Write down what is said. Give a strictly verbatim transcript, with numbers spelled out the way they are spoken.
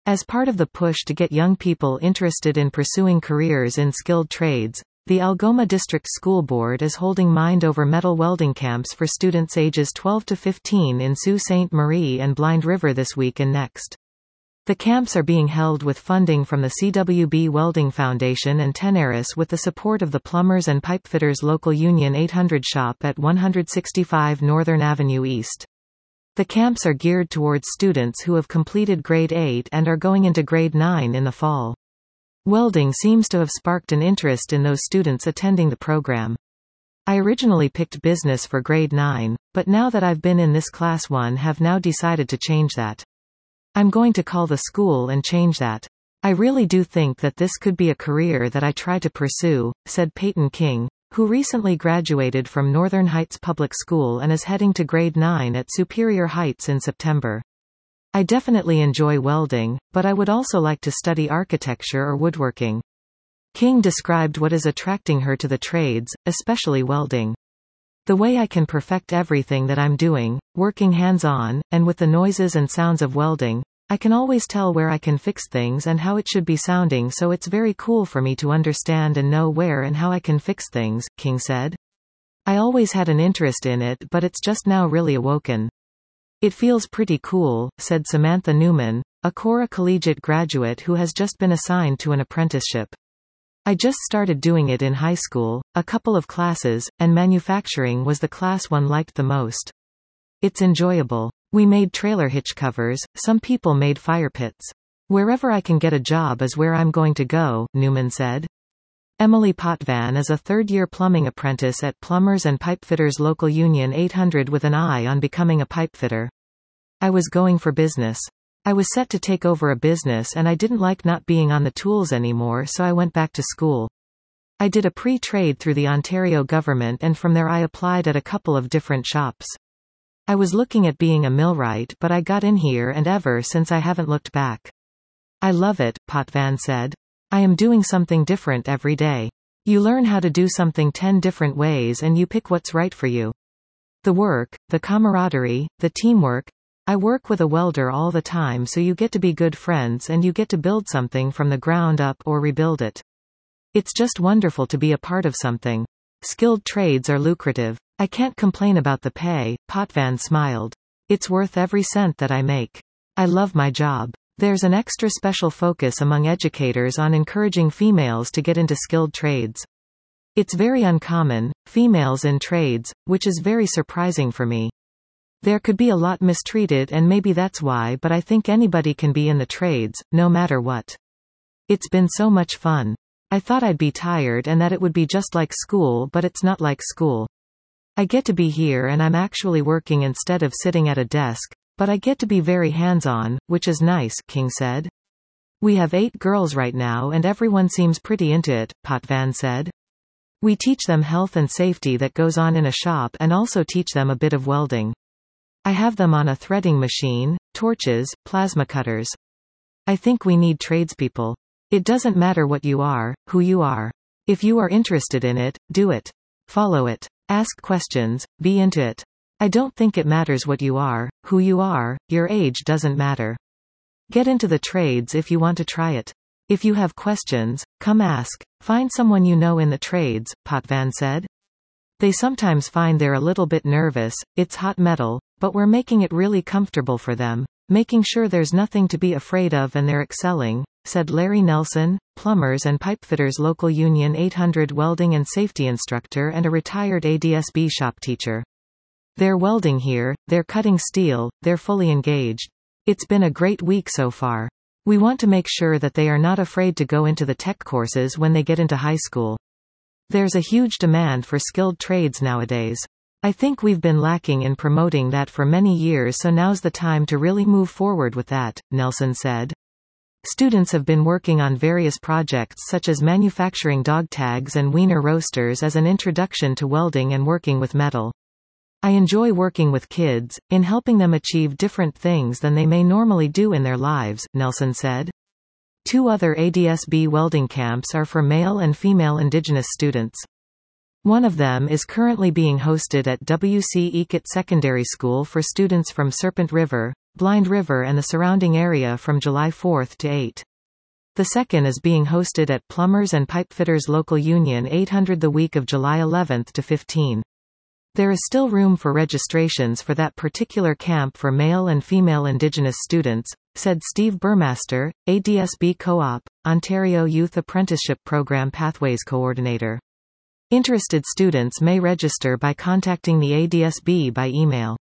As part of the push to get young people interested in pursuing careers in skilled trades, the Algoma District School Board is holding Mind Over Metal welding camps for students ages twelve to fifteen in Sault Ste. Marie and Blind River this week and next. The camps are being held with funding from the C W B Welding Foundation and Tenaris with the support of the Plumbers and Pipefitters Local Union eight hundred shop at one sixty-five Northern Avenue East. The camps are geared towards students who have completed grade eight and are going into grade nine in the fall. Welding seems to have sparked an interest in those students attending the program. I originally picked business for grade nine, but now that I've been in this class one have now decided to change that. I'm going to call the school and change that. I really do think that this could be a career that I try to pursue, said Peyton King, who recently graduated from Northern Heights Public School and is heading to grade nine at Superior Heights in September. I definitely enjoy welding, but I would also like to study architecture or woodworking. King described what is attracting her to the trades, especially welding. The way I can perfect everything that I'm doing, working hands-on, and with the noises and sounds of welding, I can always tell where I can fix things and how it should be sounding, so it's very cool for me to understand and know where and how I can fix things, King said. I always had an interest in it, but it's just now really awoken. It feels pretty cool, said Samantha Newman, a Cora Collegiate graduate who has just been assigned to an apprenticeship. I just started doing it in high school, a couple of classes, and manufacturing was the class one liked the most. It's enjoyable. We made trailer hitch covers, some people made fire pits. Wherever I can get a job is where I'm going to go, Newman said. Emily Potvin is a third-year plumbing apprentice at Plumbers and Pipefitters Local Union eight hundred with an eye on becoming a pipefitter. I was going for business. I was set to take over a business and I didn't like not being on the tools anymore, so I went back to school. I did a pre-trade through the Ontario government and from there I applied at a couple of different shops. I was looking at being a millwright, but I got in here and ever since I haven't looked back. I love it, Potvin said. I am doing something different every day. You learn how to do something ten different ways and you pick what's right for you. The work, the camaraderie, the teamwork. I work with a welder all the time, so you get to be good friends and you get to build something from the ground up or rebuild it. It's just wonderful to be a part of something. Skilled trades are lucrative. I can't complain about the pay, Potvin smiled. It's worth every cent that I make. I love my job. There's an extra special focus among educators on encouraging females to get into skilled trades. It's very uncommon, females in trades, which is very surprising for me. There could be a lot mistreated and maybe that's why, but I think anybody can be in the trades, no matter what. It's been so much fun. I thought I'd be tired and that it would be just like school, but it's not like school. I get to be here and I'm actually working instead of sitting at a desk, but I get to be very hands-on, which is nice, King said. We have eight girls right now and everyone seems pretty into it, Potvin said. We teach them health and safety that goes on in a shop and also teach them a bit of welding. I have them on a threading machine, torches, plasma cutters. I think we need tradespeople. It doesn't matter what you are, who you are. If you are interested in it, do it. Follow it. Ask questions, be into it. I don't think it matters what you are, who you are, your age doesn't matter. Get into the trades if you want to try it. If you have questions, come ask. Find someone you know in the trades, Potvin said. They sometimes find they're a little bit nervous, it's hot metal, but we're making it really comfortable for them, making sure there's nothing to be afraid of and they're excelling, said Larry Nelson, Plumbers and Pipefitters Local Union eight hundred welding and safety instructor and a retired A D S B shop teacher. They're welding here, they're cutting steel, they're fully engaged. It's been a great week so far. We want to make sure that they are not afraid to go into the tech courses when they get into high school. There's a huge demand for skilled trades nowadays. I think we've been lacking in promoting that for many years, so now's the time to really move forward with that, Nelson said. Students have been working on various projects such as manufacturing dog tags and wiener roasters as an introduction to welding and working with metal. I enjoy working with kids, in helping them achieve different things than they may normally do in their lives, Nelson said. Two other A D S B welding camps are for male and female Indigenous students. One of them is currently being hosted at W C Eakett Secondary School for students from Serpent River, Blind River and the surrounding area from July fourth to eighth. The second is being hosted at Plumbers and Pipefitters Local Union eight hundred the week of July eleventh to fifteenth. There is still room for registrations for that particular camp for male and female Indigenous students, said Steve Burmaster, A D S B Co-op, Ontario Youth Apprenticeship Program Pathways Coordinator. Interested students may register by contacting the A D S B by email.